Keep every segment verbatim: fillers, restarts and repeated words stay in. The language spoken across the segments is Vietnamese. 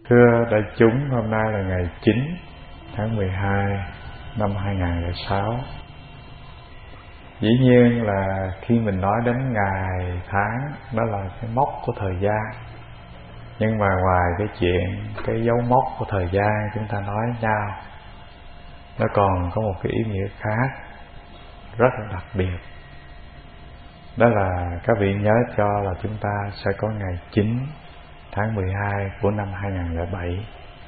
Thưa đại chúng, hôm nay là ngày chín tháng mười hai năm hai nghìn không trăm lẻ sáu. Dĩ nhiên là khi mình nói đến ngày tháng, đó là cái mốc của thời gian. Nhưng mà ngoài cái chuyện, cái dấu mốc của thời gian chúng ta nói nhau, nó còn có một cái ý nghĩa khác rất là đặc biệt. Đó là các vị nhớ cho là chúng ta sẽ có ngày chín tháng mười hai của năm hai nghìn không trăm lẻ bảy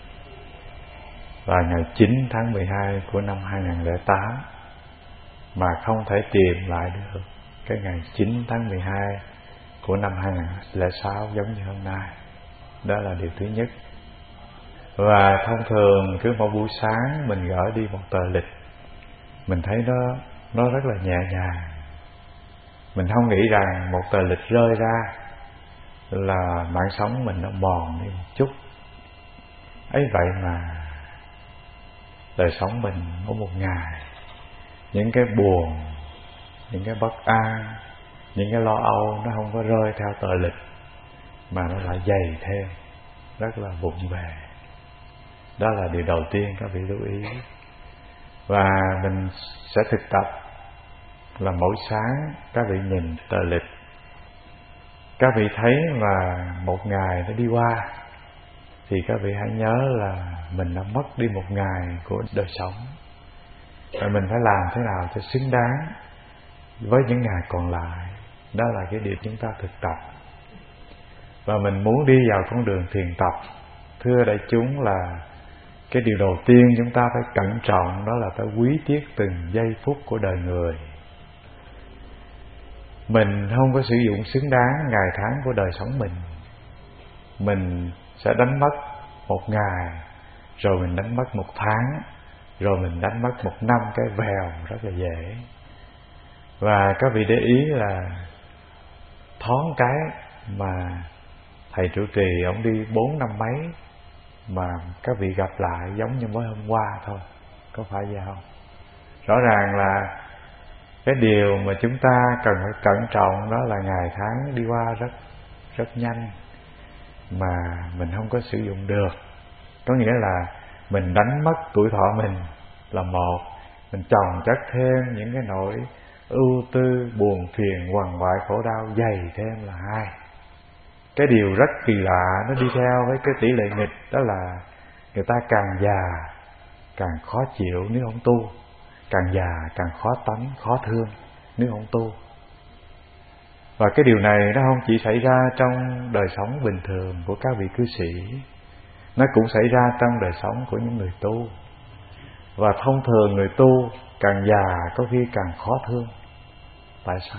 và ngày chín tháng mười hai của năm hai nghìn không trăm lẻ tám, mà không thể tìm lại được cái ngày chín tháng mười hai của năm hai nghìn không trăm lẻ sáu giống như hôm nay. Đó là điều thứ nhất. Và thông thường cứ một buổi sáng mình gửi đi một tờ lịch, mình thấy nó nó rất là nhẹ nhàng. Mình không nghĩ rằng một tờ lịch rơi ra là mạng sống mình nó mòn đi một chút. Ấy vậy mà đời sống mình có một ngày, những cái buồn, những cái bất an, những cái lo âu nó không có rơi theo tờ lịch, mà nó lại dày thêm, rất là vụng về. Đó là điều đầu tiên các vị lưu ý. Và mình sẽ thực tập là mỗi sáng các vị nhìn tờ lịch, các vị thấy là một ngày nó đi qua, thì các vị hãy nhớ là mình đã mất đi một ngày của đời sống. Và mình phải làm thế nào cho xứng đáng với những ngày còn lại. Đó là cái điều chúng ta thực tập. Và mình muốn đi vào con đường thiền tập, thưa đại chúng, là cái điều đầu tiên chúng ta phải cẩn trọng, đó là phải quý tiếc từng giây phút của đời người. Mình không có sử dụng xứng đáng ngày tháng của đời sống mình. Mình sẽ đánh mất một ngày, rồi mình đánh mất một tháng, rồi mình đánh mất một năm cái vèo rất là dễ. Và các vị để ý là thoáng cái mà thầy trụ trì ông đi bốn năm mấy, mà các vị gặp lại giống như mới hôm qua thôi. Có phải vậy không? Rõ ràng là cái điều mà chúng ta cần phải cẩn trọng đó là ngày tháng đi qua rất rất nhanh, mà mình không có sử dụng được. Có nghĩa là mình đánh mất tuổi thọ mình là một, mình chồng chất thêm những cái nỗi ưu tư, buồn phiền, quằn quại, khổ đau dày thêm là hai. Cái điều rất kỳ lạ nó đi theo với cái tỷ lệ nghịch, đó là người ta càng già càng khó chịu nếu không tu, càng già càng khó tánh, khó thương nếu không tu. Và cái điều này nó không chỉ xảy ra trong đời sống bình thường của các vị cư sĩ, nó cũng xảy ra trong đời sống của những người tu. Và thông thường người tu càng già có khi càng khó thương. Tại sao?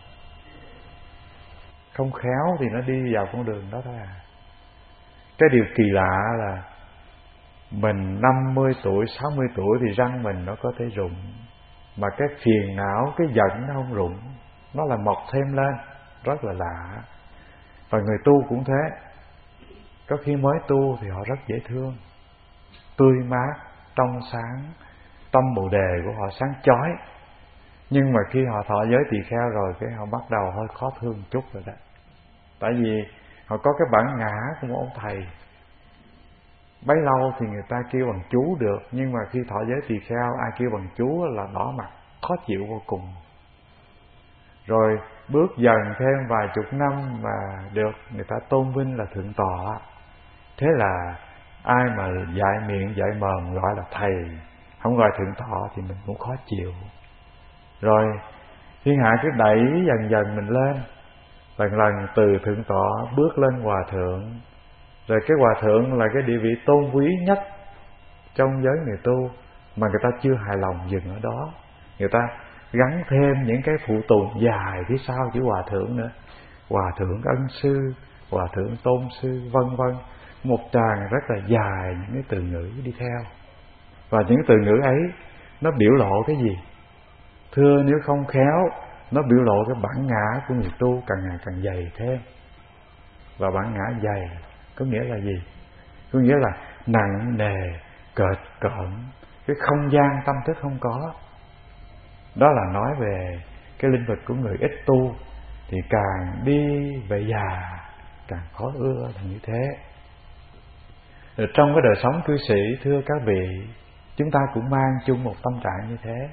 Không khéo thì nó đi vào con đường đó thôi à. Cái điều kỳ lạ là mình năm mươi tuổi, sáu mươi tuổi thì răng mình nó có thể rụng, mà cái phiền não, cái giận nó không rụng, nó là mọc thêm lên, rất là lạ. Và người tu cũng thế. Có khi mới tu thì họ rất dễ thương, tươi mát, trong sáng, tâm bồ đề của họ sáng chói. Nhưng mà khi họ thọ giới tỳ kheo rồi, cái họ bắt đầu hơi khó thương chút rồi đó. Tại vì họ có cái bản ngã của một ông thầy. Bấy lâu thì người ta kêu bằng chú được, nhưng mà khi thọ giới tỳ kheo, ai kêu bằng chú là đỏ mặt, khó chịu vô cùng. Rồi bước dần thêm vài chục năm mà được người ta tôn vinh là thượng tọa. Thế là ai mà dạy miệng dạy mồm gọi là thầy, không gọi thượng tọa thì mình cũng khó chịu. Rồi thiên hạ cứ đẩy dần dần mình lên, lần lần từ thượng tọa bước lên hòa thượng. Rồi cái hòa thượng là cái địa vị tôn quý nhất trong giới người tu, mà người ta chưa hài lòng dừng ở đó. Người ta gắn thêm những cái phụ tùng dài phía sau chữ hòa thượng nữa. Hòa thượng ân sư, hòa thượng tôn sư, vân vân. Một tràng rất là dài những cái từ ngữ đi theo. Và những từ ngữ ấy nó biểu lộ cái gì? Thưa, nếu không khéo, nó biểu lộ cái bản ngã của người tu càng ngày càng dày thêm. Và bản ngã dày có nghĩa là gì? Có nghĩa là nặng nề, cợt cợm, cái không gian tâm thức không có. Đó là nói về cái lĩnh vực của người ít tu, thì càng đi về già càng khó ưa là như thế. Rồi trong cái đời sống cư sĩ, thưa các vị, chúng ta cũng mang chung một tâm trạng như thế.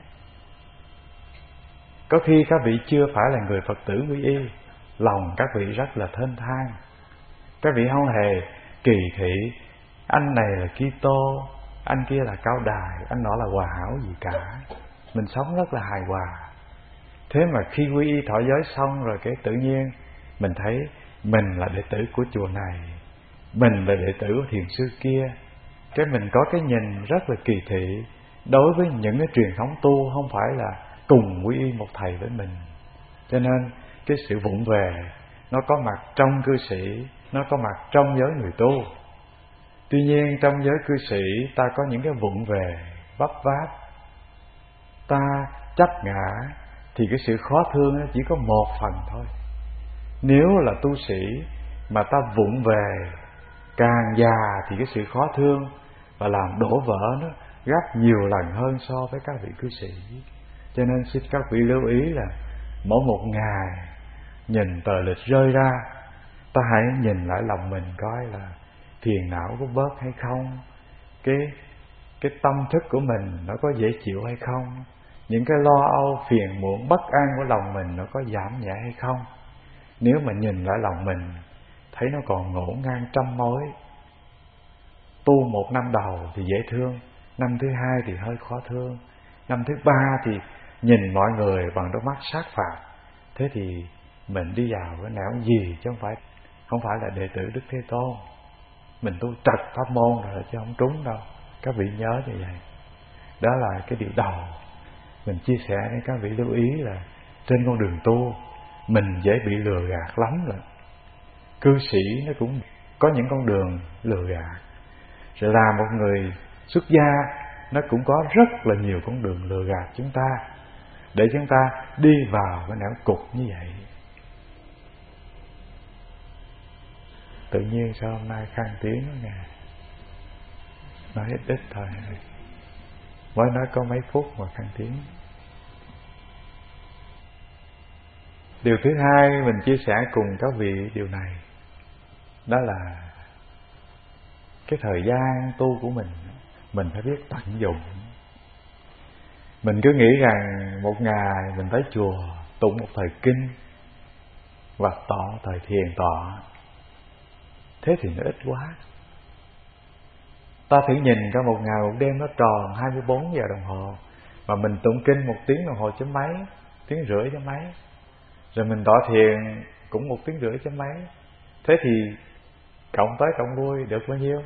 Có khi các vị chưa phải là người Phật tử quy y, lòng các vị rất là thênh thang. Các vị không hề kỳ thị anh này là Kitô, anh kia là cao đài, anh nọ là hòa hảo gì cả. Mình sống rất là hài hòa. Thế mà khi quy y thọ giới xong rồi, cái tự nhiên mình thấy mình là đệ tử của chùa này, mình là đệ tử của thiền sư kia. Cái mình có cái nhìn rất là kỳ thị đối với những cái truyền thống tu không phải là cùng quy y một thầy với mình. Cho nên cái sự vụng về nó có mặt trong cư sĩ, nó có mặt trong giới người tu. Tuy nhiên trong giới cư sĩ ta có những cái vụng về vấp váp, ta chấp ngã, thì cái sự khó thương nó chỉ có một phần thôi. Nếu là tu sĩ mà ta vụng về càng già thì cái sự khó thương và làm đổ vỡ nó gấp nhiều lần hơn so với các vị cư sĩ. Cho nên xin các vị lưu ý là mỗi một ngày nhìn tờ lịch rơi ra, ta hãy nhìn lại lòng mình coi là phiền não có bớt hay không, cái cái tâm thức của mình nó có dễ chịu hay không, những cái lo âu phiền muộn bất an của lòng mình nó có giảm nhẹ hay không. Nếu mà nhìn lại lòng mình thấy nó còn ngổn ngang trăm mối, tu một năm đầu thì dễ thương, năm thứ hai thì hơi khó thương, năm thứ ba thì nhìn mọi người bằng đôi mắt sát phạt. Thế thì mình đi vào cái nẻo gì chứ không phải không phải là đệ tử Đức Thế Tôn. Mình tu trật pháp môn rồi chứ không trúng đâu. Các vị nhớ như vậy. Đó là cái điều đầu mình chia sẻ với các vị lưu ý là trên con đường tu mình dễ bị lừa gạt lắm rồi. Cư sĩ nó cũng có những con đường lừa gạt. Rồi là một người xuất gia nó cũng có rất là nhiều con đường lừa gạt chúng ta, để chúng ta đi vào cái nẻo cục như vậy. Tự nhiên sao hôm nay khang tiếng đó nè, nói ít ít thôi, mới nói có mấy phút mà khang tiếng. Điều thứ hai mình chia sẻ cùng các vị điều này, đó là cái thời gian tu của mình mình phải biết tận dụng. Mình cứ nghĩ rằng một ngày mình tới chùa tụng một thời kinh và tọa thời thiền tọa, thế thì nó ít quá. Ta thử nhìn cả một ngày một đêm nó tròn hai mươi bốn giờ đồng hồ, mà mình tụng kinh một tiếng đồng hồ chấm mấy, tiếng rưỡi chấm mấy, rồi mình tọa thiền cũng một tiếng rưỡi chấm mấy. Thế thì cộng tới cộng lui được bao nhiêu?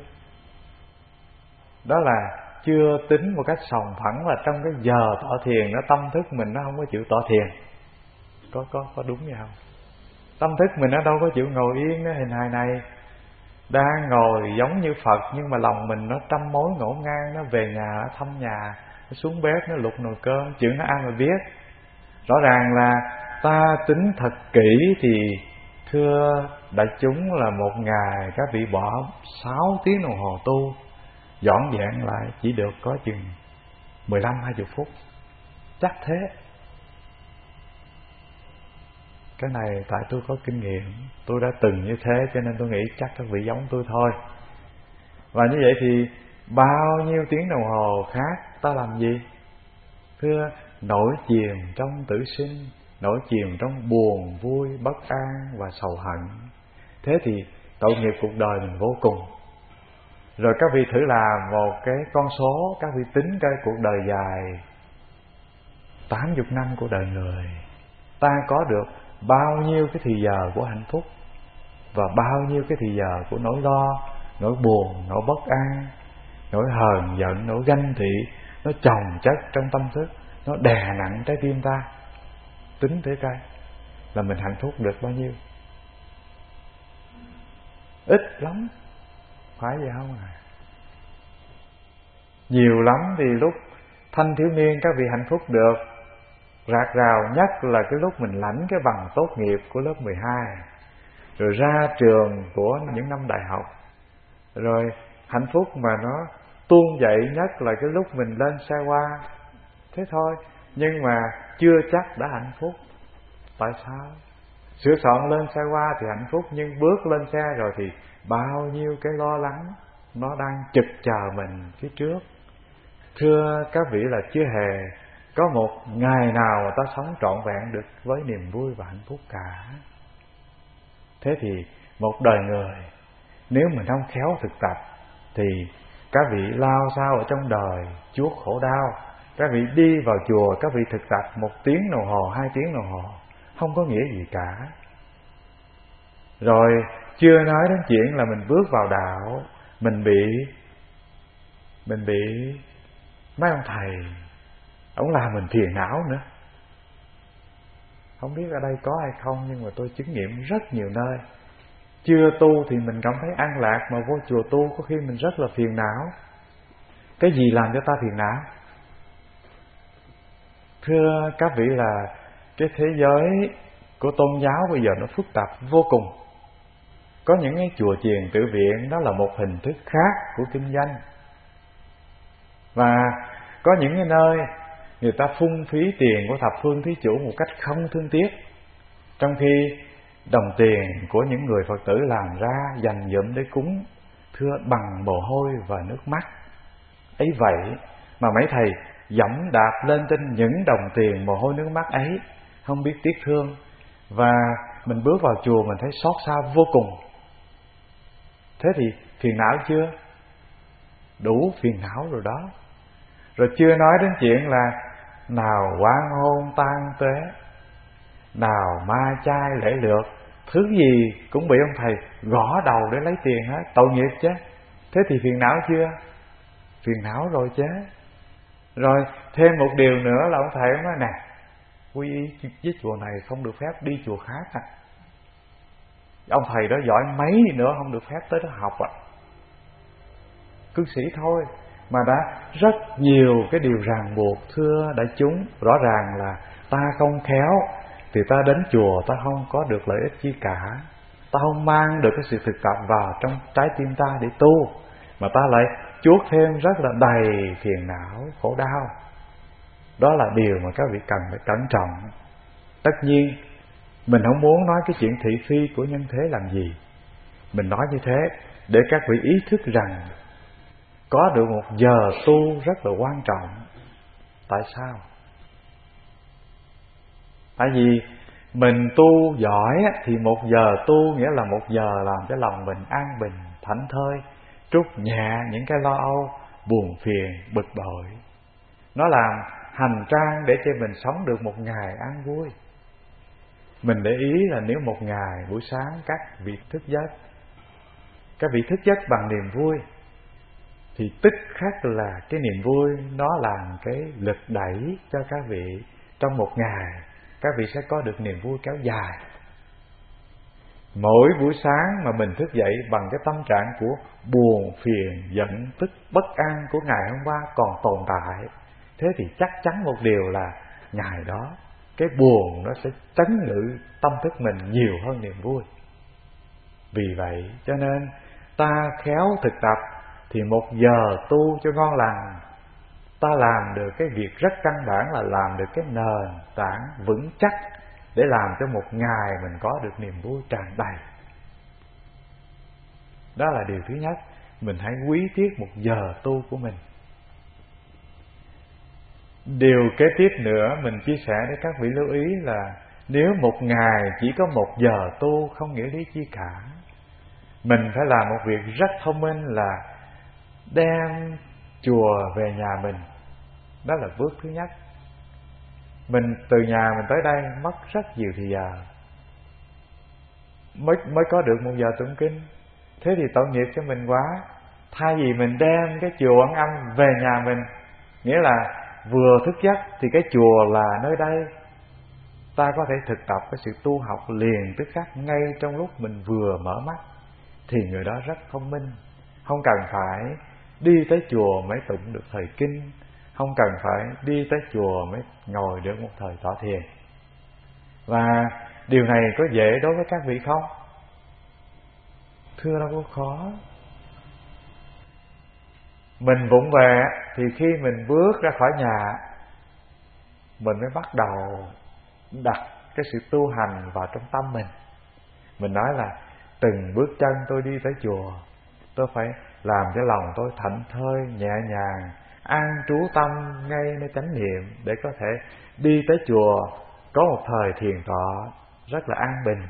Đó là chưa tính một cách sòng phẳng là trong cái giờ tọa thiền nó tâm thức mình nó không có chịu tọa thiền. Có có có đúng vậy không? Tâm thức mình nó đâu có chịu ngồi yên cái hình hài này, đang ngồi giống như Phật nhưng mà lòng mình nó trăm mối ngổn ngang. Nó về nhà, nó thăm nhà, nó xuống bếp, nó luộc nồi cơm, chuyện nó ăn mà biết. Rõ ràng là ta tính thật kỹ thì thưa đại chúng là một ngày các vị bỏ sáu tiếng đồng hồ tu, dọn dẹp lại chỉ được có chừng mười lăm hai mươi phút. Chắc thế. Cái này tại tôi có kinh nghiệm, tôi đã từng như thế cho nên tôi nghĩ chắc các vị giống tôi thôi. Và như vậy thì bao nhiêu tiếng đồng hồ khác ta làm gì? Thưa, nổi chìm trong tử sinh, nổi chìm trong buồn, vui, bất an và sầu hận. Thế thì tội nghiệp cuộc đời mình vô cùng. Rồi các vị thử làm một cái con số, các vị tính coi cuộc đời dài tám mươi năm của đời người, ta có được bao nhiêu cái thì giờ của hạnh phúc và bao nhiêu cái thì giờ của nỗi lo, nỗi buồn, nỗi bất an, nỗi hờn giận, nỗi ganh tị, nó chồng chất trong tâm thức, nó đè nặng trái tim ta. Tính thế coi là mình hạnh phúc được bao nhiêu? Ít lắm, phải vậy không à? Nhiều lắm thì lúc thanh thiếu niên các vị hạnh phúc được rạc rào nhất là cái lúc mình lãnh cái bằng tốt nghiệp của lớp mười hai, rồi ra trường của những năm đại học. Rồi hạnh phúc mà nó tuôn dậy nhất là cái lúc mình lên xe hoa. Thế thôi, nhưng mà chưa chắc đã hạnh phúc. Tại sao? Sửa soạn lên xe hoa thì hạnh phúc, nhưng bước lên xe rồi thì bao nhiêu cái lo lắng, nó đang trực chờ mình phía trước. Thưa các vị là chưa hề có một ngày nào mà ta sống trọn vẹn được với niềm vui và hạnh phúc cả. Thế thì một đời người nếu mình không khéo thực tập thì các vị lao sao ở trong đời chuốc khổ đau. Các vị đi vào chùa, các vị thực tập một tiếng đồng hồ, hai tiếng đồng hồ, không có nghĩa gì cả. Rồi chưa nói đến chuyện là mình bước vào đạo, mình bị Mình bị mấy ông thầy ông làm mình phiền não nữa. Không biết ở đây có hay không, nhưng mà tôi chứng nghiệm rất nhiều nơi. Chưa tu thì mình cảm thấy an lạc, mà vô chùa tu có khi mình rất là phiền não. Cái gì làm cho ta phiền não? Thưa các vị là cái thế giới của tôn giáo bây giờ nó phức tạp vô cùng. Có những cái chùa chiền tự viện đó là một hình thức khác của kinh doanh. Và có những cái nơi người ta phung phí tiền của thập phương thí chủ một cách không thương tiếc, trong khi đồng tiền của những người Phật tử làm ra dành dụm để cúng, thưa, bằng mồ hôi và nước mắt. Ấy vậy mà mấy thầy dẫm đạp lên trên những đồng tiền mồ hôi nước mắt ấy, không biết tiếc thương. Và mình bước vào chùa mình thấy xót xa vô cùng. Thế thì phiền não chưa? Đủ phiền não rồi đó. Rồi chưa nói đến chuyện là nào oan hôn tan tuế, nào ma chay lễ lược, thứ gì cũng bị ông thầy gõ đầu để lấy tiền hết, tội nghiệp chứ. Thế thì phiền não chưa? Phiền não rồi chứ. Rồi thêm một điều nữa là ông thầy nói nè, quy y với chùa này không được phép đi chùa khác à. Ông thầy đó giỏi mấy đi nữa không được phép tới đó học à. Cư sĩ thôi mà đã rất nhiều cái điều ràng buộc. Thưa đại chúng, rõ ràng là ta không khéo thì ta đến chùa ta không có được lợi ích chi cả. Ta không mang được cái sự thực tập vào trong trái tim ta để tu, mà ta lại chuốc thêm rất là đầy phiền não, khổ đau. Đó là điều mà các vị cần phải cẩn trọng. Tất nhiên mình không muốn nói cái chuyện thị phi của nhân thế làm gì. Mình nói như thế để các vị ý thức rằng có được một giờ tu rất là quan trọng. Tại sao? Tại vì mình tu giỏi thì một giờ tu nghĩa là một giờ làm cho lòng mình an bình, thảnh thơi, trút nhẹ những cái lo âu, buồn phiền, bực bội. Nó làm hành trang để cho mình sống được một ngày an vui. Mình để ý là nếu một ngày buổi sáng các vị thức giấc, các vị thức giấc bằng niềm vui, thì tức khắc là cái niềm vui nó làm cái lực đẩy cho các vị trong một ngày. Các vị sẽ có được niềm vui kéo dài. Mỗi buổi sáng mà mình thức dậy bằng cái tâm trạng của buồn, phiền, giận, tức, bất an của ngày hôm qua còn tồn tại, thế thì chắc chắn một điều là ngày đó cái buồn nó sẽ trấn ngự tâm thức mình nhiều hơn niềm vui. Vì vậy cho nên ta khéo thực tập thì một giờ tu cho ngon lành, ta làm được cái việc rất căn bản là làm được cái nền tảng vững chắc để làm cho một ngày mình có được niềm vui tràn đầy. Đó là điều thứ nhất. Mình hãy quý tiếc một giờ tu của mình. Điều kế tiếp nữa mình chia sẻ để các vị lưu ý là nếu một ngày chỉ có một giờ tu không nghĩa lý chi cả. Mình phải làm một việc rất thông minh là đem chùa về nhà mình. Đó là bước thứ nhất. Mình từ nhà mình tới đây mất rất nhiều thời giờ mới mới có được một giờ tụng kinh. Thế thì tội nghiệp cho mình quá. Thay vì mình đem cái chùa Ấn Âm về nhà mình, nghĩa là vừa thức giấc thì cái chùa là nơi đây, ta có thể thực tập cái sự tu học liền tức khắc ngay trong lúc mình vừa mở mắt, thì người đó rất thông minh. Không cần phải đi tới chùa mới tụng được thời kinh, không cần phải đi tới chùa mới ngồi được một thời tọa thiền. Và điều này có dễ đối với các vị không? Thưa đâu có khó. Mình vụng về thì khi mình bước ra khỏi nhà, mình mới bắt đầu đặt cái sự tu hành vào trong tâm mình. Mình nói là từng bước chân tôi đi tới chùa, tôi phải làm cho lòng tôi thảnh thơi, nhẹ nhàng, an trú tâm ngay nơi chánh niệm, để có thể đi tới chùa có một thời thiền tọa rất là an bình.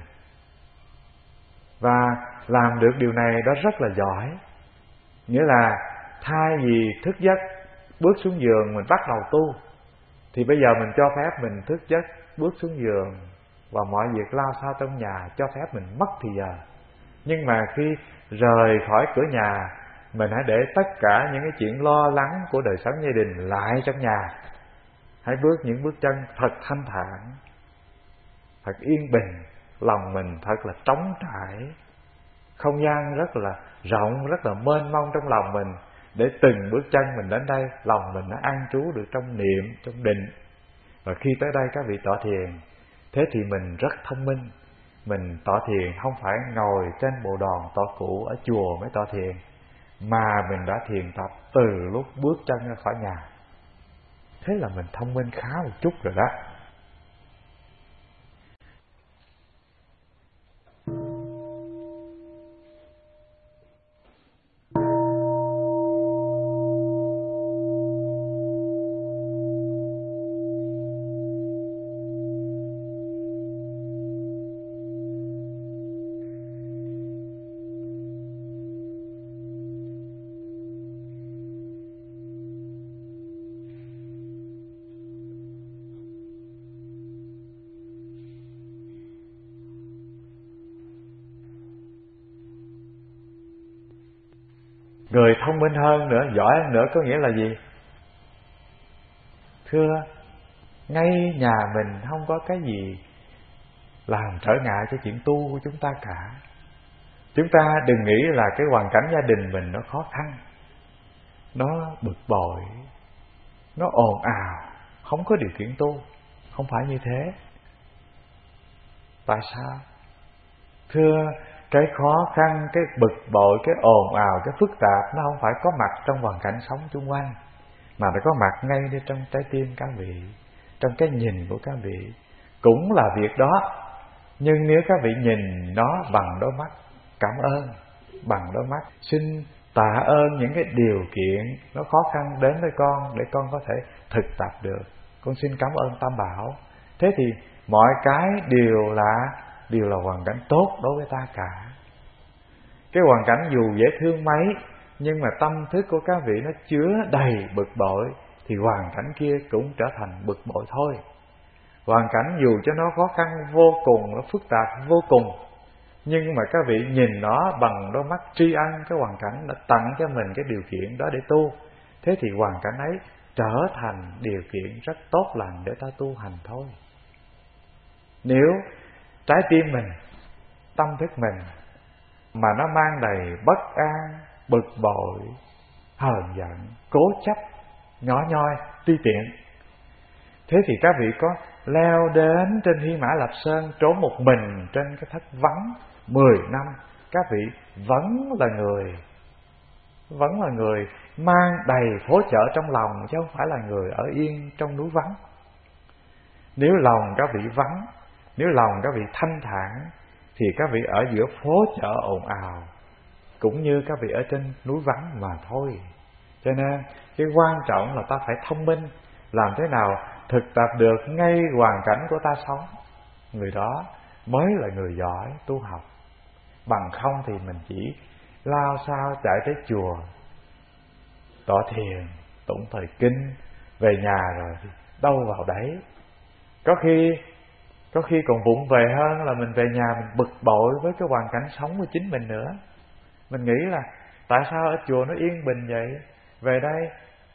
Và làm được điều này đó rất là giỏi. Nghĩa là thay vì thức giấc bước xuống giường mình bắt đầu tu, thì bây giờ mình cho phép mình thức giấc bước xuống giường và mọi việc lao sao trong nhà, cho phép mình mất thì giờ. Nhưng mà khi rời khỏi cửa nhà, mình hãy để tất cả những cái chuyện lo lắng của đời sống gia đình lại trong nhà. Hãy bước những bước chân thật thanh thản, thật yên bình, lòng mình thật là trống trải, không gian rất là rộng, rất là mênh mông trong lòng mình, để từng bước chân mình đến đây, lòng mình nó an trú được trong niệm, trong định. Và khi tới đây các vị tọa thiền, thế thì mình rất thông minh. Mình tọa thiền không phải ngồi trên bộ đòn tọa cụ ở chùa mới tọa thiền, mà mình đã thiền tập từ lúc bước chân ra khỏi nhà. Thế là mình thông minh khá một chút rồi đó. Người thông minh hơn nữa, giỏi hơn nữa có nghĩa là gì? Thưa, ngay nhà mình không có cái gì làm trở ngại cho chuyện tu của chúng ta cả. Chúng ta đừng nghĩ là cái hoàn cảnh gia đình mình nó khó khăn, nó bực bội, nó ồn ào, không có điều kiện tu. Không phải như thế. Tại sao? Thưa, cái khó khăn, cái bực bội, cái ồn ào, cái phức tạp nó không phải có mặt trong hoàn cảnh sống xung quanh, mà nó có mặt ngay đi trong trái tim các vị, trong cái nhìn của các vị. Cũng là việc đó, nhưng nếu các vị nhìn nó bằng đôi mắt cảm ơn, bằng đôi mắt xin tạ ơn những cái điều kiện nó khó khăn đến với con, để con có thể thực tập được. Con xin cảm ơn Tam Bảo. Thế thì mọi cái đều là đều là hoàn cảnh tốt đối với ta cả. Cái hoàn cảnh dù dễ thương mấy, nhưng mà tâm thức của các vị nó chứa đầy bực bội, thì hoàn cảnh kia cũng trở thành bực bội thôi. Hoàn cảnh dù cho nó khó khăn vô cùng, nó phức tạp vô cùng, nhưng mà các vị nhìn nó bằng đôi mắt tri ân cái hoàn cảnh đã tặng cho mình cái điều kiện đó để tu. Thế thì hoàn cảnh ấy trở thành điều kiện rất tốt lành để ta tu hành thôi. Nếu trái tim mình, tâm thức mình mà nó mang đầy bất an, bực bội, hờn giận, cố chấp, nhỏ nhoi, ti tiện, thế thì các vị có leo đến trên Hy Mã Lạp Sơn, trốn một mình trên cái thất vắng mười năm, các vị vẫn là người Vẫn là người mang đầy phố chợ trong lòng, chứ không phải là người ở yên trong núi vắng. Nếu lòng các vị vắng, nếu lòng các vị thanh thản, thì các vị ở giữa phố chợ ồn ào, cũng như các vị ở trên núi vắng mà thôi. Cho nên cái quan trọng là ta phải thông minh, làm thế nào thực tập được ngay hoàn cảnh của ta sống. Người đó mới là người giỏi tu học. Bằng không thì mình chỉ lao sao chạy tới chùa, tọa thiền, tụng thời kinh, về nhà rồi thì đâu vào đấy. Có khi Có khi còn vụng về hơn là mình về nhà mình bực bội với cái hoàn cảnh sống của chính mình nữa. Mình nghĩ là tại sao ở chùa nó yên bình vậy, về đây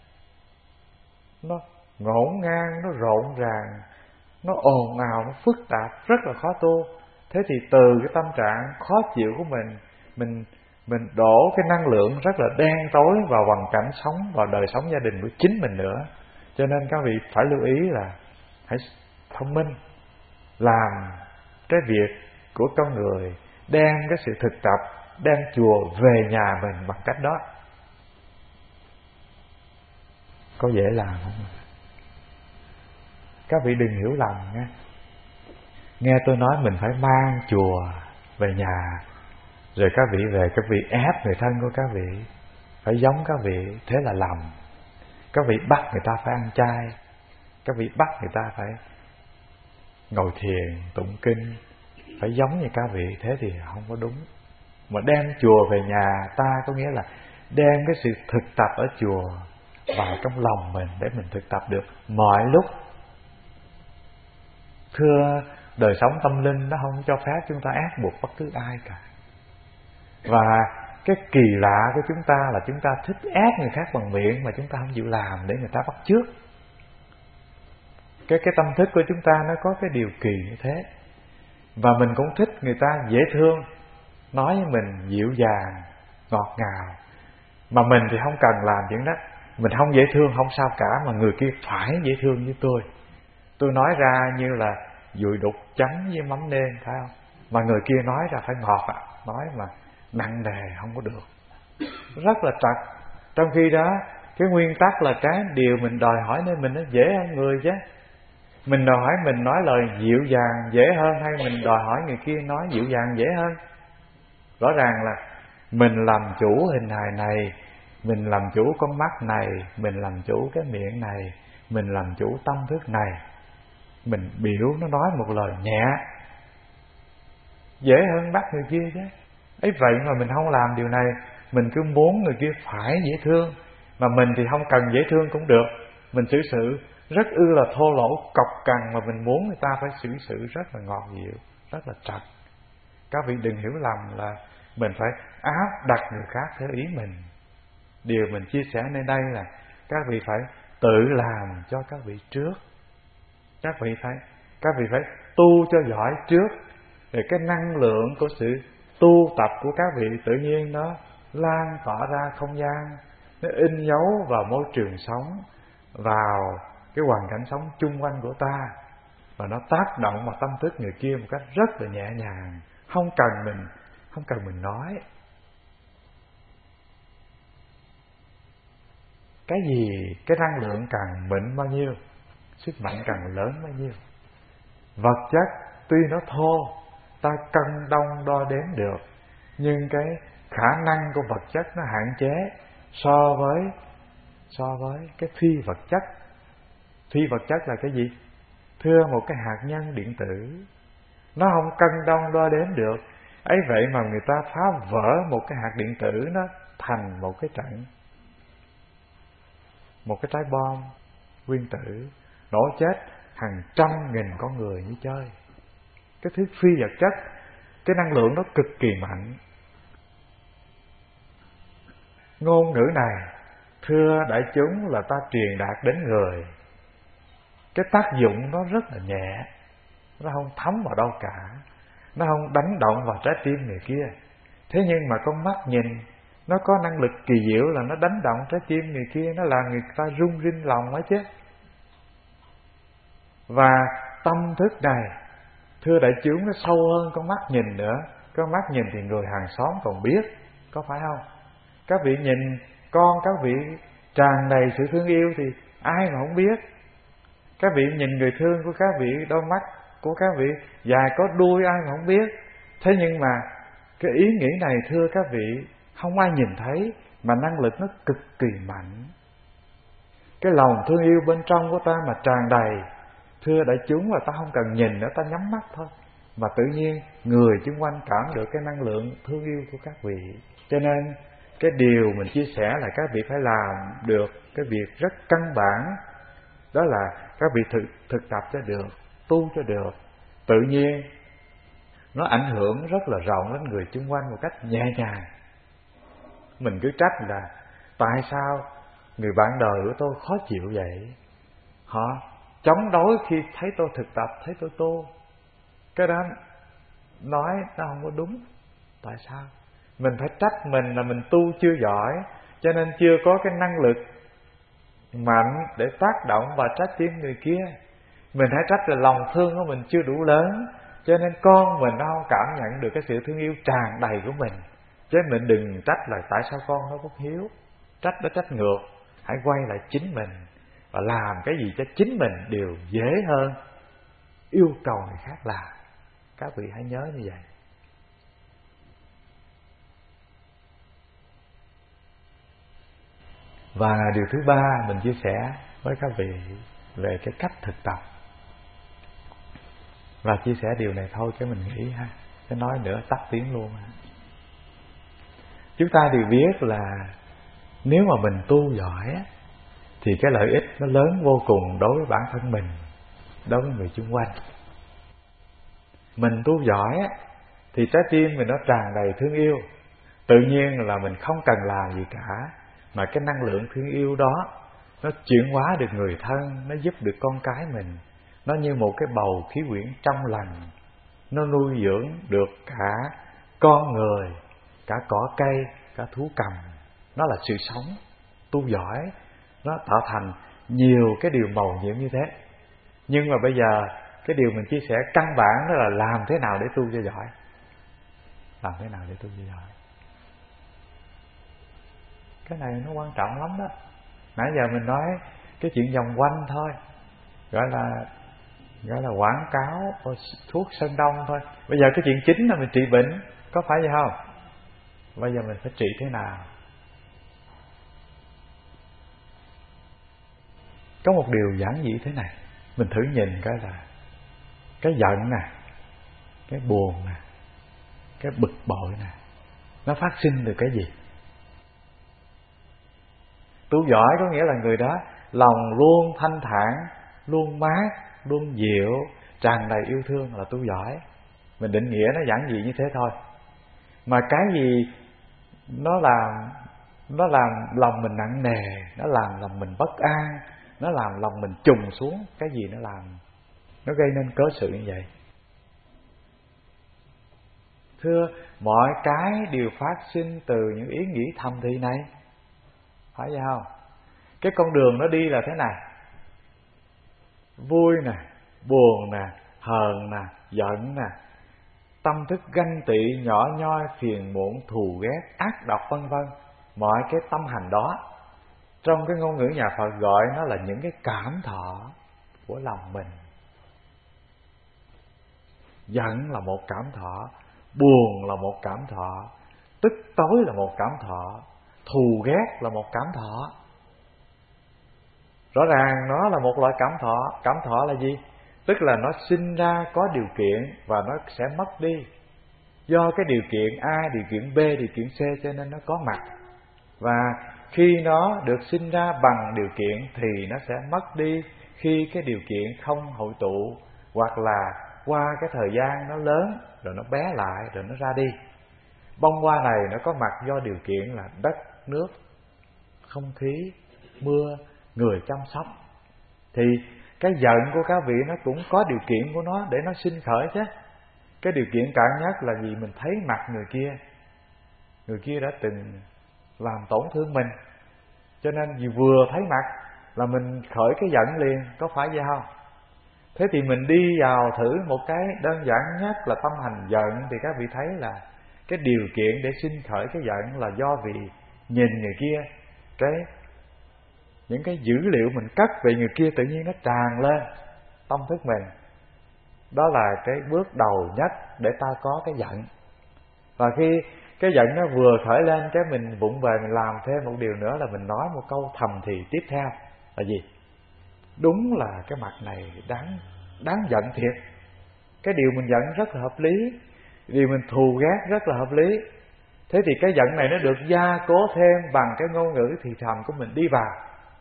nó ngổn ngang, nó rộn ràng, nó ồn ào, nó phức tạp, rất là khó tu. Thế thì từ cái tâm trạng khó chịu của mình, Mình mình đổ cái năng lượng rất là đen tối vào hoàn cảnh sống, vào đời sống gia đình của chính mình nữa. Cho nên các vị phải lưu ý là hãy thông minh, làm cái việc của con người, đem cái sự thực tập, đem chùa về nhà mình bằng cách đó. Có dễ làm không? Các vị đừng hiểu lầm nghe. Nghe tôi nói mình phải mang chùa về nhà, Rồi các vị về các vị ép người thân của các vị phải giống các vị, thế là lầm. Các vị bắt người ta phải ăn chay, các vị bắt người ta phải ngồi thiền, tụng kinh, phải giống như các vị, thế thì không có đúng. Mà đem chùa về nhà ta có nghĩa là đem cái sự thực tập ở chùa vào trong lòng mình để mình thực tập được mọi lúc. Thưa, đời sống tâm linh nó không cho phép chúng ta ép buộc bất cứ ai cả. Và cái kỳ lạ của chúng ta là chúng ta thích ép người khác bằng miệng mà chúng ta không chịu làm để người ta bắt chước. Cái cái tâm thức của chúng ta nó có cái điều kỳ như thế. Và mình cũng thích người ta dễ thương, nói với mình dịu dàng, ngọt ngào. Mà mình thì không cần làm chuyện đó. Mình không dễ thương không sao cả, mà người kia phải dễ thương với tôi. Tôi nói ra như là dùi đục chấm với mắm nêm, phải không? Mà người kia nói ra phải ngọt ạ, à. Nói mà nặng nề không có được, rất là trật. Trong khi đó cái nguyên tắc là cái điều mình đòi hỏi nơi mình nó dễ hơn người chứ. Mình đòi hỏi mình nói lời dịu dàng dễ hơn, hay mình đòi hỏi người kia nói dịu dàng dễ hơn? Rõ ràng là mình làm chủ hình hài này, mình làm chủ con mắt này, mình làm chủ cái miệng này, mình làm chủ tâm thức này. Mình biểu nó nói một lời nhẹ, dễ hơn bắt người kia chứ. Ấy vậy mà mình không làm điều này, mình cứ muốn người kia phải dễ thương, mà mình thì không cần dễ thương cũng được. Mình xử sự rất ư là thô lỗ, cọc cằn, mà mình muốn người ta phải xử sự rất là ngọt dịu, rất là trật. Các vị đừng hiểu lầm là mình phải áp đặt người khác theo ý mình. Điều mình chia sẻ nơi đây là các vị phải tự làm cho các vị trước. Các vị phải các vị phải tu cho giỏi trước, rồi cái năng lượng của sự tu tập của các vị tự nhiên nó lan tỏa ra không gian, nó in dấu vào môi trường sống, vào cái hoàn cảnh sống chung quanh của ta, và nó tác động vào tâm thức người kia một cách rất là nhẹ nhàng, không cần mình không cần mình nói. Cái gì cái năng lượng càng mịn bao nhiêu, sức mạnh càng lớn bao nhiêu. Vật chất tuy nó thô, ta cân đong đo đếm được, nhưng cái khả năng của vật chất nó hạn chế so với so với cái phi vật chất. Phi vật chất là cái gì? Thưa, một cái hạt nhân điện tử, nó không cân đong đo đếm được. Ấy vậy mà người ta phá vỡ một cái hạt điện tử nó thành một cái trận, một cái trái bom nguyên tử, nổ chết hàng trăm nghìn con người như chơi. Cái thứ phi vật chất, cái năng lượng nó cực kỳ mạnh. Ngôn ngữ này, thưa đại chúng, là ta truyền đạt đến người. Cái tác dụng nó rất là nhẹ, nó không thấm vào đâu cả, nó không đánh động vào trái tim người kia. Thế nhưng mà con mắt nhìn nó có năng lực kỳ diệu là nó đánh động trái tim người kia, nó làm người ta rung rinh lòng ấy chứ. Và tâm thức này, thưa đại chúng, nó sâu hơn con mắt nhìn nữa. Con mắt nhìn thì người hàng xóm còn biết, có phải không? Các vị nhìn con các vị tràn đầy sự thương yêu thì ai mà không biết. Các vị nhìn người thương của các vị, đôi mắt của các vị dài có đuôi, ai mà không biết. Thế nhưng mà cái ý nghĩ này, thưa các vị, không ai nhìn thấy, mà năng lực nó cực kỳ mạnh. Cái lòng thương yêu bên trong của ta mà tràn đầy, thưa đại chúng, là ta không cần nhìn nữa, ta nhắm mắt thôi, mà tự nhiên người xung quanh cảm được cái năng lượng thương yêu của các vị. Cho nên cái điều mình chia sẻ là các vị phải làm được cái việc rất căn bản, đó là các vị thực, thực tập cho được, tu cho được. Tự nhiên nó ảnh hưởng rất là rộng đến người xung quanh một cách nhẹ nhàng. Mình cứ trách là tại sao người bạn đời của tôi khó chịu vậy, họ chống đối khi thấy tôi thực tập, thấy tôi tu. Cái đó nói nó không có đúng. Tại sao? Mình phải trách mình là mình tu chưa giỏi, cho nên chưa có cái năng lực mạnh để tác động vào trái tim người kia. Mình hãy trách là lòng thương của mình chưa đủ lớn, cho nên con mình nó không cảm nhận được cái sự thương yêu tràn đầy của mình. Chứ mình đừng trách là tại sao con nó bất hiếu. Trách đó trách ngược. Hãy quay lại chính mình và làm cái gì cho chính mình đều dễ hơn yêu cầu người khác làm. Các vị hãy nhớ như vậy. Và điều thứ ba mình chia sẻ với các vị về cái cách thực tập. Và chia sẻ điều này thôi cái mình nghĩ ha, cái nói nữa tắt tiếng luôn ha. Chúng ta đều biết là nếu mà mình tu giỏi thì cái lợi ích nó lớn vô cùng đối với bản thân mình, đối với người xung quanh. Mình tu giỏi thì trái tim mình nó tràn đầy thương yêu, tự nhiên là mình không cần làm gì cả, mà cái năng lượng thương yêu đó nó chuyển hóa được người thân, nó giúp được con cái mình. Nó như một cái bầu khí quyển trong lành, nó nuôi dưỡng được cả con người, cả cỏ cây, cả thú cầm. Nó là sự sống. Tu giỏi nó tạo thành nhiều cái điều màu nhiệm như thế. Nhưng mà bây giờ cái điều mình chia sẻ căn bản đó là làm thế nào để tu cho giỏi. Làm thế nào để tu cho giỏi. Cái này nó quan trọng lắm đó. Nãy giờ mình nói cái chuyện vòng quanh thôi, gọi là gọi là quảng cáo thuốc Sơn Đông thôi. Bây giờ cái chuyện chính là mình trị bệnh, có phải vậy không? Bây giờ mình phải trị thế nào? Có một điều giản dị thế này, mình thử nhìn cái là cái giận nè, cái buồn nè, cái bực bội nè, nó phát sinh từ cái gì? Tu giỏi có nghĩa là người đó lòng luôn thanh thản, luôn mát, luôn dịu, tràn đầy yêu thương là tu giỏi. Mình định nghĩa nó giản dị như thế thôi. Mà cái gì nó làm nó làm lòng mình nặng nề, nó làm lòng mình bất an, nó làm lòng mình trùng xuống, cái gì nó làm nó gây nên cớ sự như vậy? Thưa, mọi cái đều phát sinh từ những ý nghĩ thầm thì này, phải vậy không? Cái con đường nó đi là thế này: vui nè, buồn nè, hờn nè, giận nè, tâm thức ganh tị, nhỏ nhoi, phiền muộn, thù ghét, ác độc vân vân. Mọi cái tâm hành đó, trong cái ngôn ngữ nhà Phật gọi nó là những cái cảm thọ của lòng mình. Giận là một cảm thọ, buồn là một cảm thọ, tức tối là một cảm thọ, thù ghét là một cảm thọ. Rõ ràng nó là một loại cảm thọ. Cảm thọ là gì? Tức là nó sinh ra có điều kiện và nó sẽ mất đi. Do cái điều kiện A, điều kiện B, điều kiện C cho nên nó có mặt. Và khi nó được sinh ra bằng điều kiện thì nó sẽ mất đi khi cái điều kiện không hội tụ, hoặc là qua cái thời gian nó lớn rồi nó bé lại rồi nó ra đi. Bông hoa này nó có mặt do điều kiện là đất, nước, không khí, mưa, người chăm sóc. Thì cái giận của các vị nó cũng có điều kiện của nó để nó sinh khởi chứ. Cái điều kiện cạn nhất là gì? Mình thấy mặt người kia, người kia đã từng làm tổn thương mình, cho nên vì vừa thấy mặt là mình khởi cái giận liền, có phải vậy không? Thế thì mình đi vào thử một cái đơn giản nhất là tâm hành giận, thì các vị thấy là cái điều kiện để sinh khởi cái giận là do vì nhìn người kia, cái những cái dữ liệu mình cất về người kia tự nhiên nó tràn lên tâm thức mình. Đó là cái bước đầu nhất để ta có cái giận. Và khi cái giận nó vừa khởi lên, cái mình vụng về mình làm thêm một điều nữa là mình nói một câu thầm thì tiếp theo là gì? Đúng là cái mặt này đáng đáng giận thiệt. Cái điều mình giận rất là hợp lý, điều mình thù ghét rất là hợp lý. Thế thì cái giận này nó được gia cố thêm bằng cái ngôn ngữ thì thầm của mình đi vào.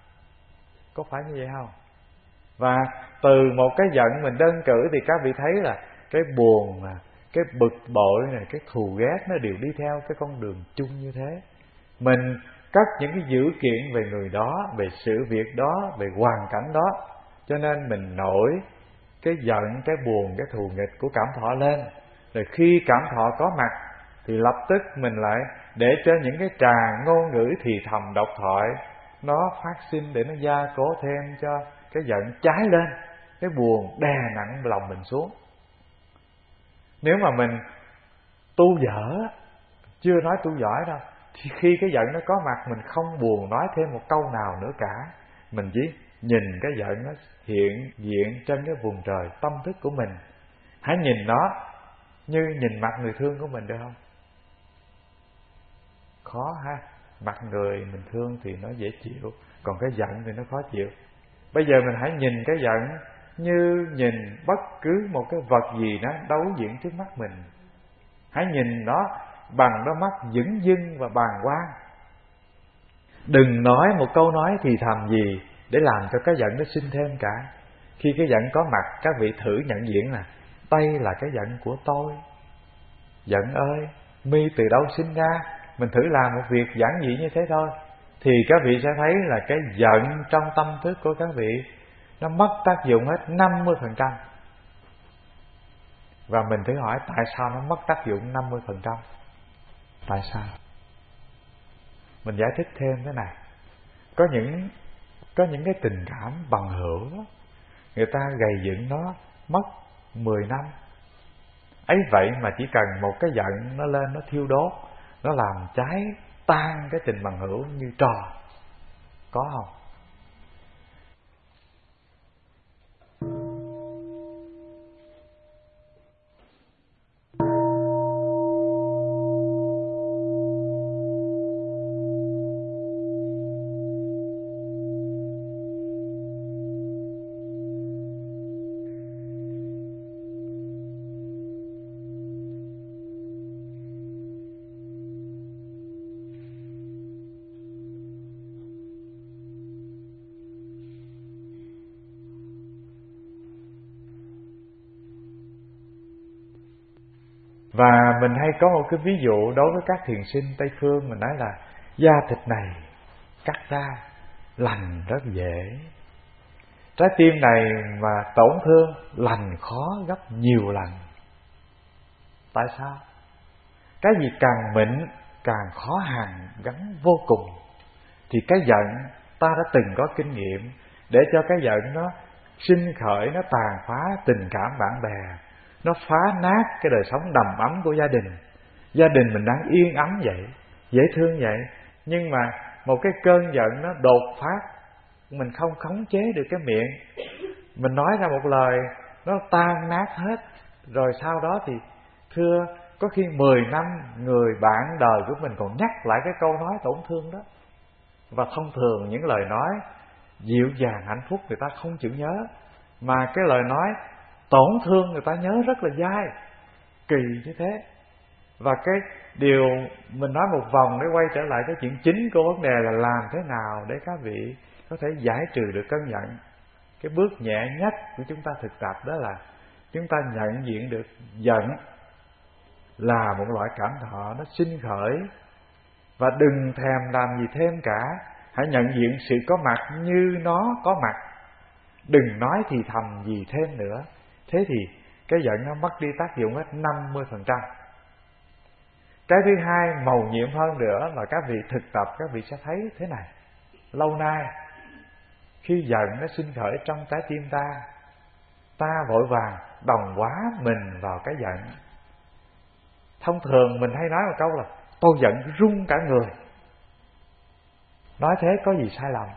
Có phải như vậy không? Và từ một cái giận mình đơn cử thì các vị thấy là cái buồn, cái bực bội này, cái thù ghét nó đều đi theo cái con đường chung như thế. Mình cất những cái dữ kiện về người đó, về sự việc đó, về hoàn cảnh đó, cho nên mình nổi cái giận, cái buồn, cái thù nghịch của cảm thọ lên. Rồi khi cảm thọ có mặt thì lập tức mình lại để cho những cái tràng ngôn ngữ thì thầm độc thoại nó phát sinh để nó gia cố thêm cho cái giận cháy lên, cái buồn đè nặng lòng mình xuống. Nếu mà mình tu dở, chưa nói tu giỏi đâu, thì khi cái giận nó có mặt mình không buồn nói thêm một câu nào nữa cả. Mình chỉ nhìn cái giận nó hiện diện trên cái vùng trời tâm thức của mình. Hãy nhìn nó như nhìn mặt người thương của mình được không? Khó ha. mặt người mình thương thì nó dễ chịu, còn cái giận thì nó khó chịu. Bây giờ mình hãy nhìn cái giận như nhìn bất cứ một cái vật gì đó đối diện trước mắt mình. Hãy nhìn nó bằng đôi mắt dửng dưng và bàng quan. Đừng nói một câu nói thì thầm gì để làm cho cái giận nó sinh thêm cả. Khi cái giận có mặt, các vị thử nhận diện là đây là cái giận của tôi. Giận ơi, mi từ đâu sinh ra? Mình thử làm một việc giản dị như thế thôi, thì các vị sẽ thấy là cái giận trong tâm thức của các vị nó mất tác dụng hết năm mươi phần trăm. Và mình thử hỏi tại sao nó mất tác dụng năm mươi phần trăm? Tại sao? Mình giải thích thêm thế này. Có những có những cái tình cảm bằng hữu, người ta gầy dựng nó mất mười năm. Ấy vậy mà chỉ cần một cái giận nó lên, nó thiêu đốt, nó làm cháy tan cái tình bằng hữu như trò. Có không? Và mình hay có một cái ví dụ đối với các thiền sinh Tây Phương. Mình nói là da thịt này cắt ra lành rất dễ, trái tim này mà tổn thương lành khó gấp nhiều lần. Tại sao? Cái gì càng mịn càng khó hàn gắn vô cùng. Thì cái giận ta đã từng có kinh nghiệm, để cho cái giận nó sinh khởi, nó tàn phá tình cảm bạn bè, nó phá nát cái đời sống đầm ấm của gia đình. Gia đình mình đang yên ấm vậy, dễ thương vậy, nhưng mà một cái cơn giận nó đột phát, mình không khống chế được cái miệng, mình nói ra một lời nó tan nát hết. Rồi sau đó thì thưa, có khi mười năm người bạn đời của mình còn nhắc lại cái câu nói tổn thương đó. Và thông thường những lời nói dịu dàng hạnh phúc người ta không chịu nhớ, mà cái lời nói tổn thương người ta nhớ rất là dai. Kỳ như thế. Và cái điều mình nói một vòng để quay trở lại cái chuyện chính của vấn đề là làm thế nào để các vị có thể giải trừ được cơn giận. Cái bước nhẹ nhất của chúng ta thực tập đó là chúng ta nhận diện được giận là một loại cảm thọ nó sinh khởi, và đừng thèm làm gì thêm cả. Hãy nhận diện sự có mặt như nó có mặt, đừng nói thì thầm gì thêm nữa. Thế thì cái giận nó mất đi tác dụng hết năm mươi phần trăm. Cái thứ hai mầu nhiệm hơn nữa là các vị thực tập, các vị sẽ thấy thế này. Lâu nay khi giận nó sinh khởi trong trái tim ta, ta vội vàng đồng hóa mình vào cái giận. Thông thường mình hay nói một câu là tôi giận run cả người. Nói thế có gì sai lầm?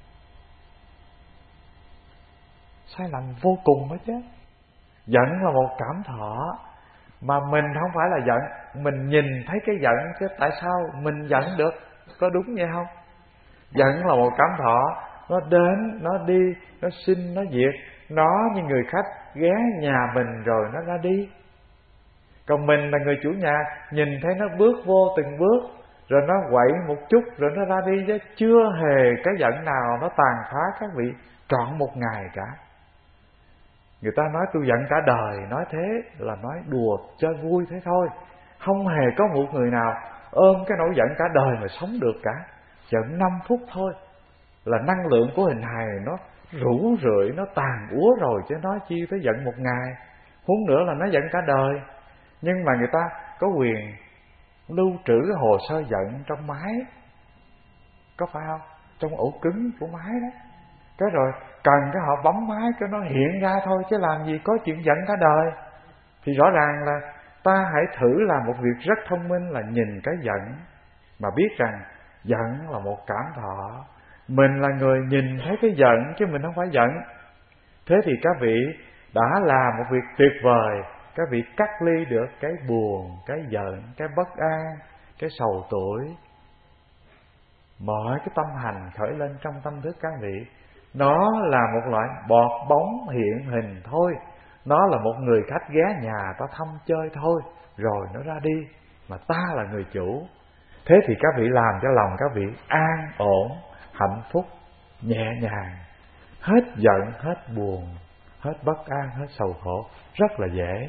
Sai lầm vô cùng đó chứ. Giận là một cảm thọ, mà mình không phải là giận, mình nhìn thấy cái giận chứ tại sao mình giận được? Có đúng vậy không? Giận là một cảm thọ, nó đến, nó đi, nó sinh, nó diệt. Nó như người khách ghé nhà mình rồi nó ra đi. Còn mình là người chủ nhà, nhìn thấy nó bước vô từng bước, rồi nó quậy một chút rồi nó ra đi, chứ chưa hề cái giận nào nó tàn phá các vị trọn một ngày cả. Người ta nói tôi giận cả đời, nói thế là nói đùa chơi vui thế thôi. Không hề có một người nào ôm cái nỗi giận cả đời mà sống được cả. Giận năm phút thôi là năng lượng của hình hài nó rũ rượi, nó tàn úa rồi, chứ nói chi tới giận một ngày. Huống nữa là nó giận cả đời. Nhưng mà người ta có quyền lưu trữ cái hồ sơ giận trong máy, có phải không? Trong ổ cứng của máy đó. Cái rồi cần cái họ bấm máy cái nó hiện ra thôi, chứ làm gì có chuyện giận cả đời. Thì rõ ràng là ta hãy thử làm một việc rất thông minh là nhìn cái giận, mà biết rằng giận là một cảm thọ. Mình là người nhìn thấy cái giận chứ mình không phải giận. Thế thì các vị đã làm một việc tuyệt vời. Các vị cắt ly được cái buồn, cái giận, cái bất an, cái sầu tuổi. mọi cái tâm hành khởi lên trong tâm thức các vị, nó là một loại bọt bóng hiện hình thôi. Nó là một người khách ghé nhà ta thăm chơi thôi, rồi nó ra đi, mà ta là người chủ. Thế thì các vị làm cho lòng các vị an ổn, hạnh phúc, nhẹ nhàng, hết giận, hết buồn, hết bất an, hết sầu khổ, rất là dễ.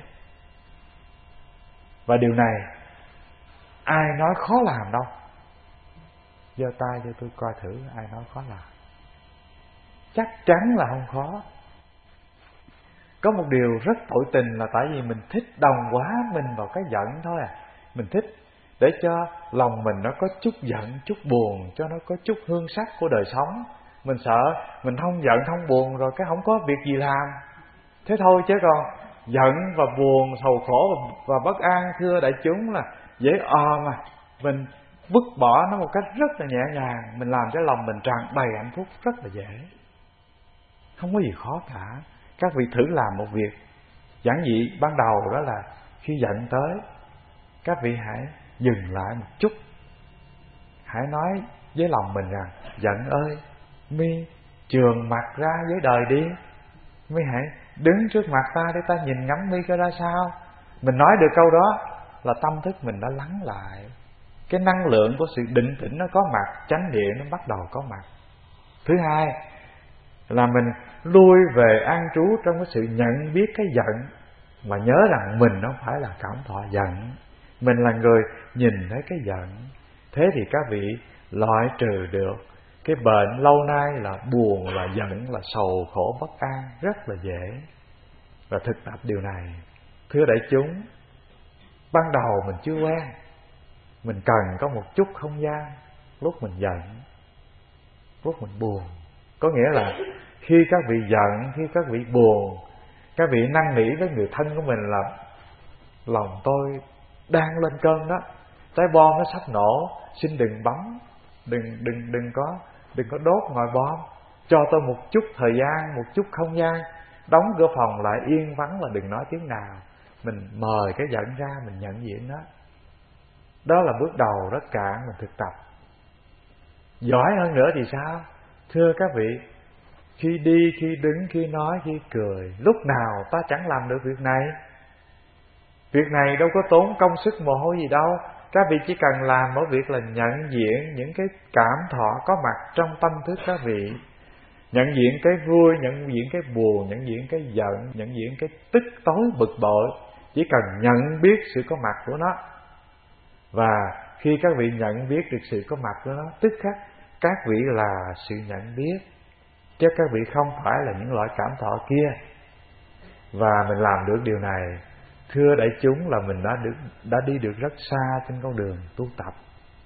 Và điều này ai nói khó làm đâu. Giơ tay cho tôi coi thử ai nói khó làm. Chắc chắn là không khó. Có một điều rất tội tình là tại vì mình thích đồng hóa mình vào cái giận thôi à. Mình thích để cho lòng mình nó có chút giận, chút buồn, cho nó có chút hương sắc của đời sống. Mình sợ mình không giận không buồn rồi cái không có việc gì làm. Thế thôi, chứ còn giận và buồn, sầu khổ và bất an, thưa đại chúng, là dễ o mà. Mình vứt bỏ nó một cách rất là nhẹ nhàng, mình làm cho lòng mình tràn đầy hạnh phúc rất là dễ. Không có gì khó cả. Các vị thử làm một việc giản dị ban đầu, đó là khi giận tới, các vị hãy dừng lại một chút. Hãy nói với lòng mình rằng: giận ơi, mi trường mặt ra với đời đi. Mi hãy đứng trước mặt ta để ta nhìn ngắm mi coi ra sao. Mình nói được câu đó là tâm thức mình đã lắng lại. Cái năng lượng của sự định tĩnh nó có mặt, chánh niệm nó bắt đầu có mặt. Thứ hai là mình lui về an trú trong cái sự nhận biết cái giận, mà nhớ rằng mình không phải là cảm thọ giận, mình là người nhìn thấy cái giận. Thế thì các vị loại trừ được cái bệnh lâu nay là buồn, là giận, là sầu khổ bất an rất là dễ. Và thực tập điều này, thưa đại chúng, ban đầu mình chưa quen, mình cần có một chút không gian. Lúc mình giận, lúc mình buồn, có nghĩa là khi các vị giận, khi các vị buồn, các vị năn nỉ với người thân của mình là: lòng tôi đang lên cơn đó, trái bom nó sắp nổ, xin đừng bắn, đừng đừng đừng có đừng có đốt ngòi bom, cho tôi một chút thời gian, một chút không gian, đóng cửa phòng lại yên vắng và đừng nói tiếng nào. Mình mời cái giận ra, mình nhận diện đó. Đó là bước đầu rất cạn mình thực tập. Giỏi hơn nữa thì sao? Thưa các vị, khi đi, khi đứng, khi nói, khi cười, lúc nào ta chẳng làm được việc này. Việc này đâu có tốn công sức mồ hôi gì đâu. Các vị chỉ cần làm mỗi việc là nhận diện những cái cảm thọ có mặt trong tâm thức các vị. Nhận diện cái vui, nhận diện cái buồn, nhận diện cái giận, nhận diện cái tức tối bực bội. Chỉ cần nhận biết sự có mặt của nó. Và khi các vị nhận biết được sự có mặt của nó, tức khắc các vị là sự nhận biết, chứ các vị không phải là những loại cảm thọ kia. Và mình làm được điều này, thưa đại chúng, là mình đã được đã đi được rất xa trên con đường tu tập.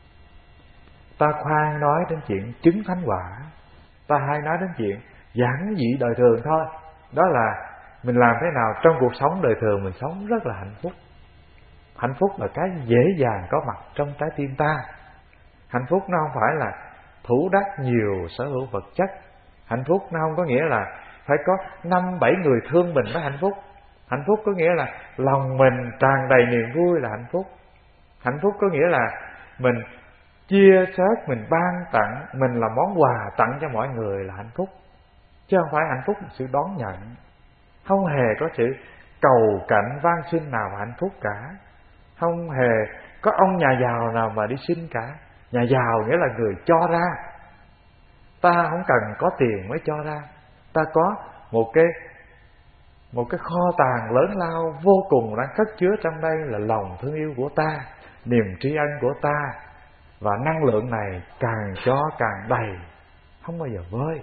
Ta khoan nói đến chuyện chứng thánh quả, ta hay nói đến chuyện giản dị đời thường thôi. Đó là mình làm thế nào trong cuộc sống đời thường mình sống rất là hạnh phúc. Hạnh phúc là cái dễ dàng có mặt trong trái tim ta. Hạnh phúc nó không phải là thủ đắc nhiều sở hữu vật chất. Hạnh phúc nó không có nghĩa là phải có năm bảy người thương mình mới hạnh phúc. Hạnh phúc có nghĩa là lòng mình tràn đầy niềm vui là hạnh phúc. Hạnh phúc có nghĩa là mình chia sớt, mình ban tặng, mình là món quà tặng cho mọi người là hạnh phúc. Chứ không phải hạnh phúc là sự đón nhận. Không hề có sự cầu cạnh van xin nào mà hạnh phúc cả. Không hề có ông nhà giàu nào mà đi xin cả. Nhà giàu nghĩa là người cho ra. Ta không cần có tiền mới cho ra. Ta có một cái Một cái kho tàng lớn lao vô cùng đang cất chứa trong đây là lòng thương yêu của ta, niềm tri ân của ta. Và năng lượng này càng cho càng đầy, không bao giờ vơi.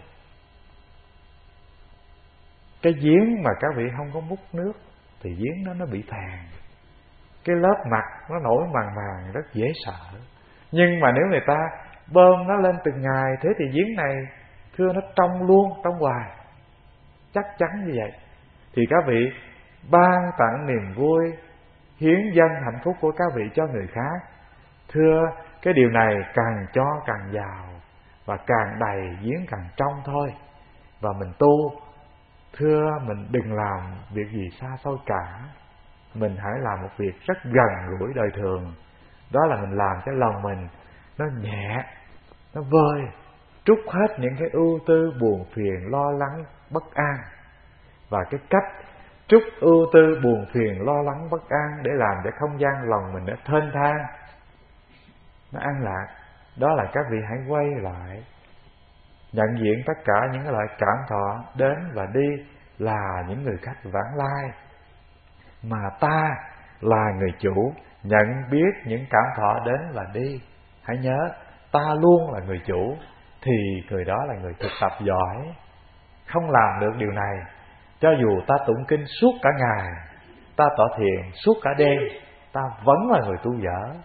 Cái giếng mà các vị không có múc nước thì giếng đó nó bị phèn, cái lớp mặt nó nổi màng màng rất dễ sợ. Nhưng mà nếu người ta bơm nó lên từng ngày, thế thì giếng này thưa nó trong luôn, trong hoài. Chắc chắn như vậy. Thì các vị ban tặng niềm vui, hiến dâng hạnh phúc của các vị cho người khác. Thưa, cái điều này càng cho càng giàu, và càng đầy giếng càng trong thôi. Và mình tu, thưa, mình đừng làm việc gì xa xôi cả. Mình hãy làm một việc rất gần gũi đời thường. Đó là mình làm cho lòng mình nó nhẹ, nó vơi, trút hết những cái ưu tư, buồn phiền, lo lắng, bất an. Và cái cách trút ưu tư, buồn phiền, lo lắng, bất an để làm cho không gian lòng mình nó thênh thang, nó an lạc, đó là các vị hãy quay lại nhận diện tất cả những loại cảm thọ đến và đi là những người khách vãng lai, mà ta là người chủ nhận biết những cảm thọ đến và đi. Hãy nhớ, ta luôn là người chủ, thì người đó là người thực tập giỏi. Không làm được điều này, cho dù ta tụng kinh suốt cả ngày, ta tọa thiền suốt cả đêm, ta vẫn là người tu dở.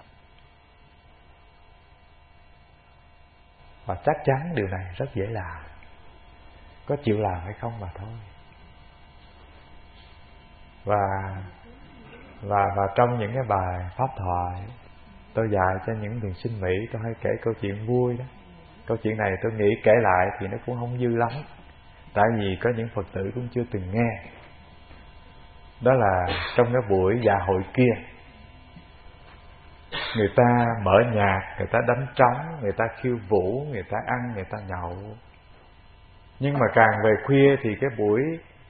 Và chắc chắn điều này rất dễ làm, có chịu làm hay không mà thôi. Và và và trong những cái bài pháp thoại tôi dạy cho những thiền sinh Mỹ, tôi hay kể câu chuyện vui đó. Câu chuyện này tôi nghĩ kể lại thì nó cũng không dư lắm, tại vì có những Phật tử cũng chưa từng nghe. Đó là trong cái buổi dạ hội kia, người ta mở nhạc, người ta đánh trống, người ta khiêu vũ, người ta ăn, người ta nhậu. Nhưng mà càng về khuya thì cái buổi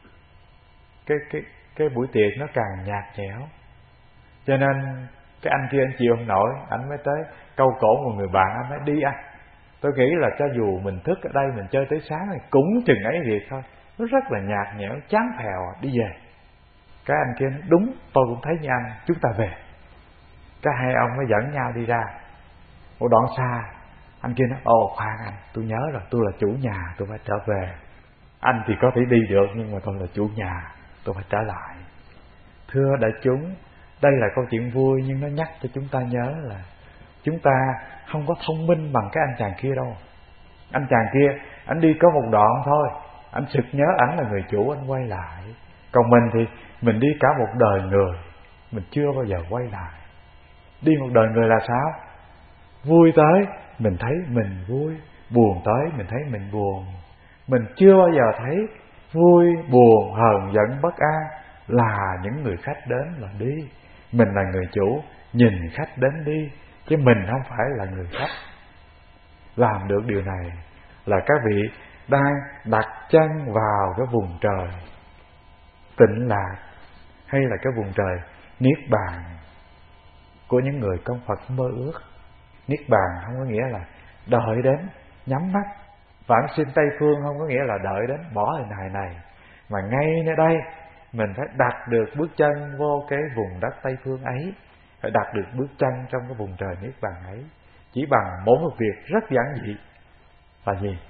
cái cái cái buổi tiệc nó càng nhạt nhẽo. Cho nên cái anh kia anh chịu không nổi, anh mới tới câu cổ một người bạn, anh mới đi anh. Tôi nghĩ là cho dù mình thức ở đây mình chơi tới sáng thì cũng chừng ấy việc thôi, nó rất là nhạt nhẽo, chán phèo, đi về. Cái anh kia nói, đúng, tôi cũng thấy như anh, chúng ta về. Cái hai ông mới dẫn nhau đi ra. Một đoạn xa, anh kia nói, ồ khoan anh, tôi nhớ rồi, tôi là chủ nhà, tôi phải trở về. Anh thì có thể đi được, nhưng mà tôi là chủ nhà, tôi phải trở lại. Thưa đại chúng, đây là câu chuyện vui, nhưng nó nhắc cho chúng ta nhớ là chúng ta không có thông minh bằng cái anh chàng kia đâu. Anh chàng kia, anh đi có một đoạn thôi, anh sực nhớ ảnh là người chủ, anh quay lại. Còn mình thì mình đi cả một đời người, mình chưa bao giờ quay lại. Đi một đời người là sao? Vui tới mình thấy mình vui, buồn tới mình thấy mình buồn. Mình chưa bao giờ thấy vui, buồn, hờn, giận, bất an là những người khách đến và đi. Mình là người chủ, nhìn khách đến đi, chứ mình không phải là người khách. Làm được điều này là các vị đang đặt chân vào cái vùng trời tịnh lạc, hay là cái vùng trời niết bàn của những người công Phật mơ ước. Niết bàn không có nghĩa là đợi đến nhắm mắt vãng sinh Tây Phương, không có nghĩa là đợi đến bỏ hình hài này, mà ngay nơi đây mình phải đặt được bước chân vô cái vùng đất Tây Phương ấy, phải đặt được bước chân trong cái vùng trời niết bàn ấy, chỉ bằng mỗi một việc rất giản dị là gì?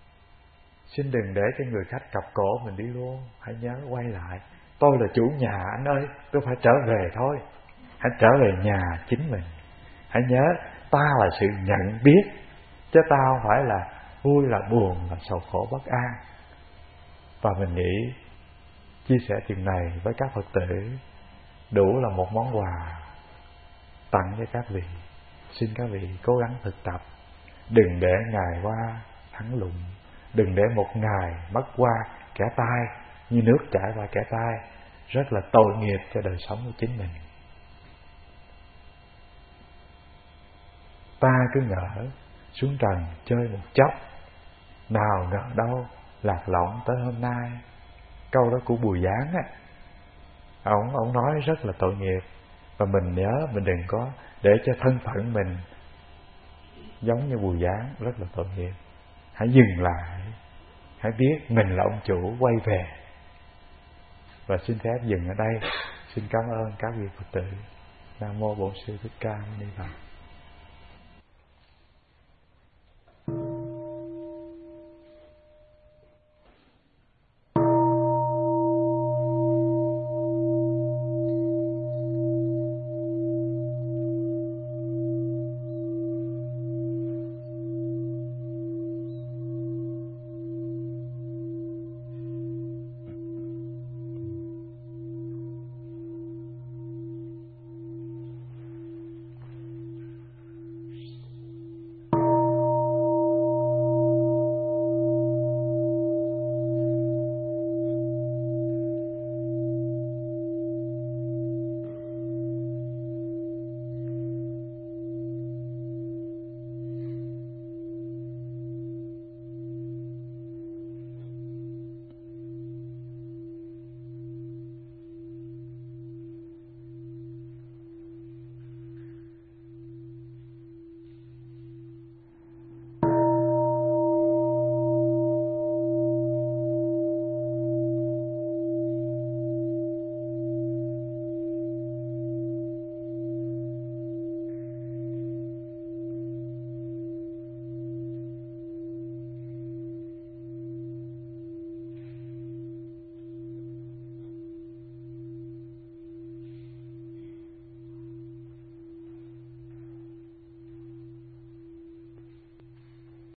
Xin đừng để cho người khách cặp cổ mình đi luôn. Hãy nhớ quay lại, tôi là chủ nhà anh ơi, tôi phải trở về thôi. Hãy trở về nhà chính mình. Hãy nhớ ta là sự nhận biết, chứ ta không phải là vui, là buồn, là sầu khổ bất an. Và mình nghĩ chia sẻ chuyện này với các Phật tử đủ là một món quà tặng cho các vị. Xin các vị cố gắng thực tập, đừng để ngày qua thắng lụng, đừng để một ngày mất qua kẻ tai như nước chảy qua kẻ tai, rất là tội nghiệp cho đời sống của chính mình. Ta cứ ngỡ xuống trần chơi một chốc, nào ngờ đâu lạc lõng tới hôm nay. Câu đó của Bùi Giáng á, ông ông nói rất là tội nghiệp. Và mình nhớ mình đừng có để cho thân phận mình giống như Bùi Giáng, rất là tội nghiệp. Hãy dừng lại, hãy biết mình là ông chủ, quay về. Và xin phép dừng ở đây. Xin cảm ơn các vị Phật tử. Nam mô Bổn Sư Thích Ca Mâu Ni Phật.